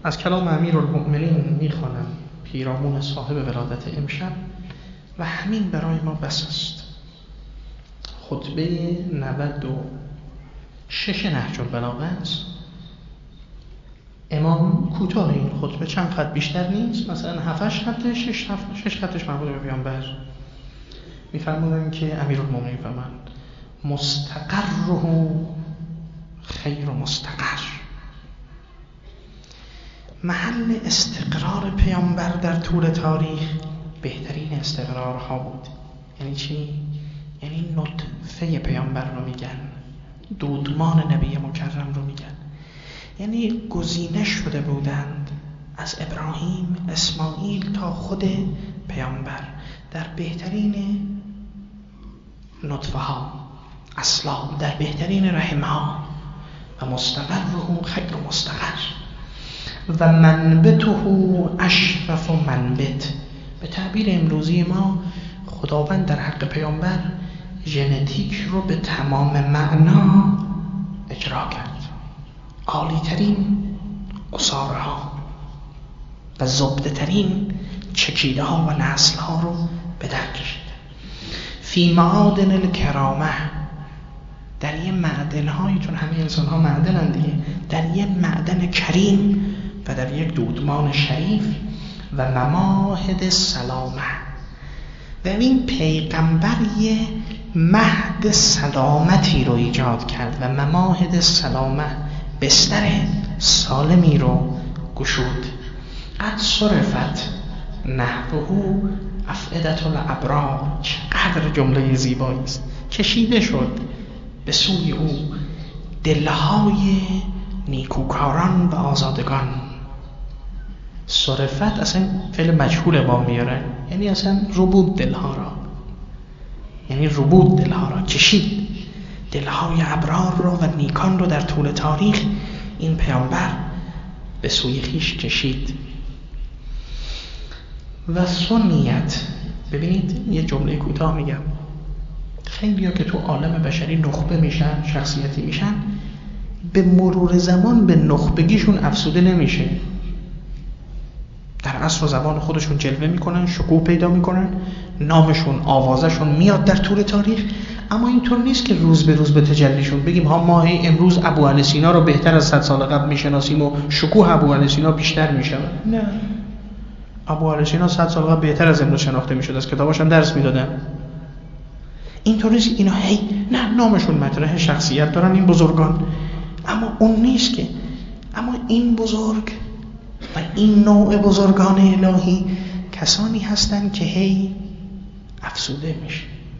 از کلام امیرالمؤمنین میخوانم پیرامون صاحب ولادت امشب و همین برای ما بس است. خطبه 96 نهج البلاغه است. امام کوتاه این خطبه، چند خط بیشتر نیست، مثلا 7-8 خط، 6 خطش مربوط به پیامبر. میفرمودن که امیرالمؤمنین فرمود مستقره خیر مستقر، محل استقرار پیامبر در طول تاریخ بهترین استقرارها بود. یعنی چی؟ یعنی نطفه پیامبر رو میگن، دودمان نبی مکرم رو میگن. یعنی گزینه شده بودند از ابراهیم، اسماعیل تا خود پیامبر در بهترین نطفه ها، اصلاب، در بهترین رحم ها. و مستقره خیر مستقر و منبته اشرف منبت. به تعبیر امروزی ما خداوند در حق پیامبر ژنتیک رو به تمام معنا اجرا کرد. عالی ترین اصاره ها و زبده ترین چکیده ها و نسل ها رو به در کشید. فی معادن الکرامه، در یه معدن هایی، چون همه انسان ها معدن دیگه، در یه معدن کریم و در یک دودمان شریف و مماهد سلامه. و این پیغمبر یه مهد سلامتی رو ایجاد کرد و مماهد سلامه، بستر سالمی رو گشود. قد صرفت نحوه افئدة الابرار، چقدر جمله زیبایی است. کشیده شد به سوی او دلهای نیکوکاران و آزادگان. صرفت اصلا فعل مجهول با میاره، یعنی اصلا ربود دلها را، یعنی ربود دلها را کشید. دلهای ابرار رو و نیکان رو در طول تاریخ این پیامبر به سوی خویش کشید. و سنیت، ببینید یه جمله کوتاه میگم، خیلی ها که تو عالم بشری نخبه میشن، شخصیتی میشن، به مرور زمان به نخبگیشون افسوده نمیشه. در عصر و زمان خودشون جلوه میکنن، شکوه پیدا میکنن، نامشون، آوازشون میاد در طول تاریخ. اما اینطور نیست که روز به روز به تجلیشون بگیم ها ما امروز ابوعلی سینا رو بهتر از 100 سال قبل میشناسیم و شکوه ابوعلی سینا بیشتر میشه. نه، ابوعلی سینا 100 سال قبل بهتر از امروز شناخته میشد، از کتاباش هم درس میدادن. اینطور نیست اینا نه، نامشون مطرح، شخصیت دارن این بزرگان، اما اون نیست که. اما این بزرگ و این نوع بزرگان الهی کسانی هستند که افسوده میشه.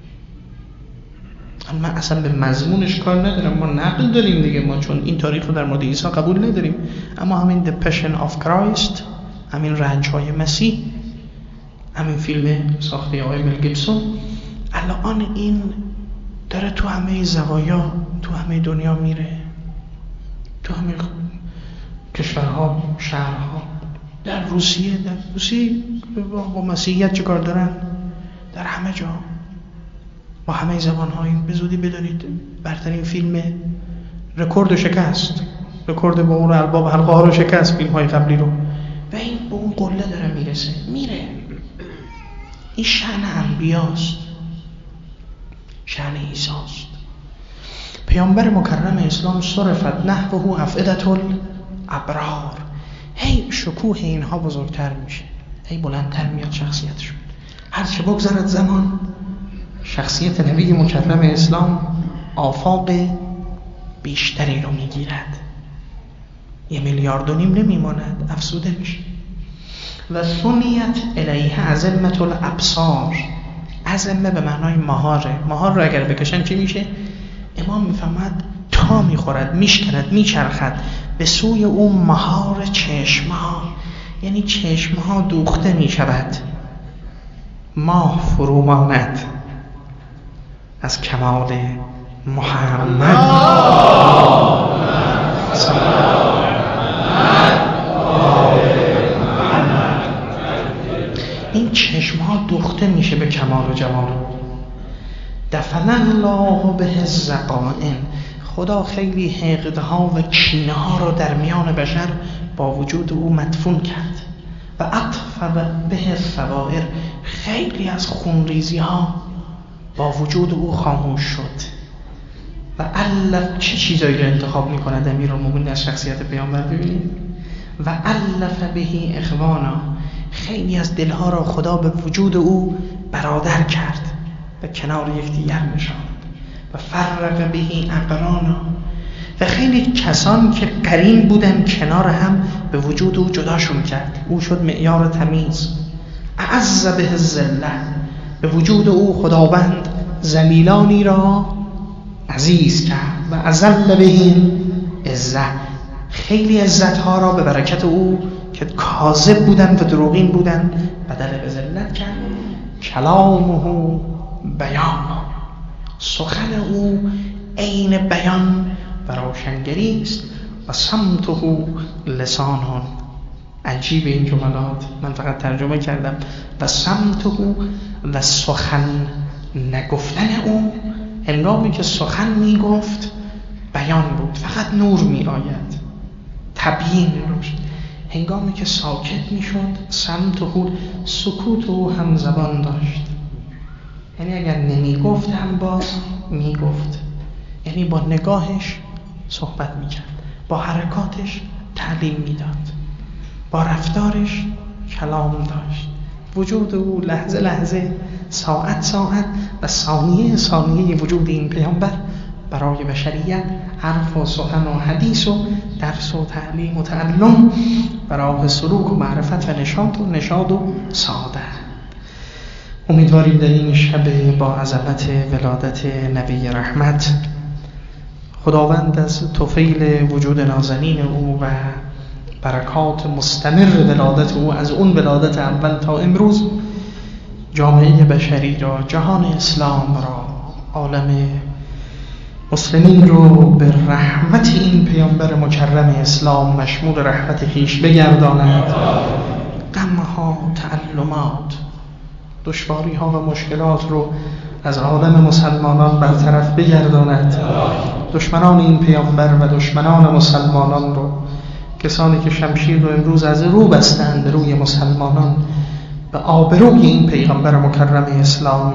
اما اصلا به مضمونش کار ندارم، ما نقل داریم دیگه، ما چون این تاریخ رو در مورد عیسی قبول نداریم، اما همین The Passion of Christ، همین رنج‌های مسیح، همین فیلم ساخته آقای مل گیبسون، الان این داره تو همه زوایا، تو همه دنیا میره، تو همه کشورها، شهرها. در روسیه با مسیحیت چه کار دارن؟ در همه جا، با همه زبان‌ها. به زودی بدونید برترین فیلم رکورد شکست، رکورد با اون الباب حلقه ها رو شکست، فیلم‌های قبلی رو، و این به اون قله داره میره. این شأن انبیاست، شأن عیسی است. پیامبر مکرم اسلام صرفت نحوه افئدة الابرار، شکوه اینها بزرگتر میشه، بلندتر میاد شخصیتشون. هرچه بگذرد زمان، شخصیت نبی مکرم اسلام آفاق بیشتری رو میگیرد، 1.5 میلیارد نمیماند، افسوده میشه. و سنیت الیه عظمة الابصار، عظمه به معنای مهار رو اگر بکشن چی میشه؟ امام میفهمد تا میخورد، میشکند، میچرخد به سوی اون مهار چشمها، یعنی چشمها دوخته میشود، ماه فرو ماند از کمال محمد. این چشمها دوخته میشه به کمال و جمال. دفن الله به الزقائن، خدا خیلی حقدها و کینه ها رو در میان بشر با وجود او مدفون کرد و اطفأ به الثوائر، خیلی از خونریزی ها با وجود او خاموش شد. و الف، چه چیزایی رو انتخاب میکند امیرالمومنین از شخصیت پیامبر؟ ببینید، و الف به اخوانا، خیلی از دلها را خدا به وجود او برادر کرد و کنار یکدیگر نشاند. و فرق به اقرانا، و خیلی کسان که قرین بودن کنار هم به وجود او جداشون کرد. او شد معیار تمیز. اعز به الذله، به وجود او خداوند ذلیلانی را عزیز کرد. و اذل بهم عزه، خیلی عزتها را به برکت او که کاذب بودن و دروغین بودن بدل به ذلت کرد. کلامه بیان، سخن او عین بیان و روشنگری است. و صمته لسان، عجیب این جملات، من فقط ترجمه کردم. و صمته، و سخن نگفتن او، هنگامی که سخن میگفت بیان بود، فقط نور می آید، تبیین روش. هنگامی که ساکت میشد، صمته، سکوت او هم زبان داشت، یعنی اگر نمی گفت هم باز می گفت، یعنی با نگاهش صحبت می کرد، با حرکاتش تعلیم می داد، با رفتارش کلام داشت. وجود او لحظه لحظه، ساعت ساعت و ثانیه ثانیه وجود این پیامبر برای بشریت حرف و سخن و حدیث و درس و تعلیم و تعلم، برای سلوک و معرفت و نشاط و سعادت. امیدواریم در این شب با عظمت ولادت نبی رحمت خداوند از طفیل وجود نازنین او و برکات مستمر ولادت او، از اون ولادت اول تا امروز، جامعه بشری را، جهان اسلام را، عالم مسلمین رو به رحمت این پیامبر مکرم اسلام مشمول رحمت خویش بگرداند. غمها، تعلمات، دشواری ها و مشکلات رو از عالم مسلمانان برطرف بگرداند. دشمنان این پیامبر و دشمنان مسلمانان رو، کسانی که شمشیر رو امروز از رو بستند به روی مسلمانان، به آبروی این پیغمبر مکرم اسلام،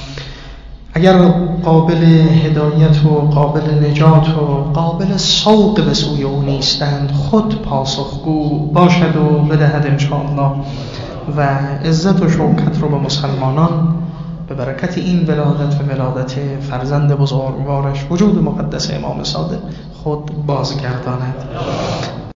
اگر قابل هدایت و قابل نجات و قابل سوق به سوی او نیستند، خود پاسخگو باشد و بدهد انشاءالله و عزت و شوکت رو به مسلمانان به برکت این ولادت و ولادت فرزند بزرگوارش وجود مقدس امام صادق خود بازگرداند.